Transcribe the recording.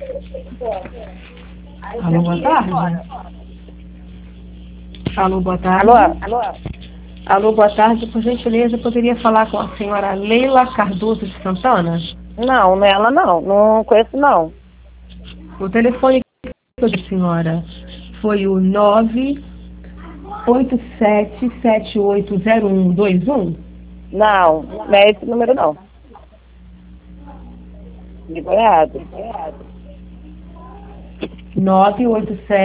Alô, boa tarde. Alô, boa tarde. Alô? Alô, boa tarde. Por gentileza, eu poderia falar com a senhora Leila Cardoso de Santana? Não, nela não. Não conheço, não. O telefone da senhora foi o 987780121? Não, não é esse número, não. De Goiás. 987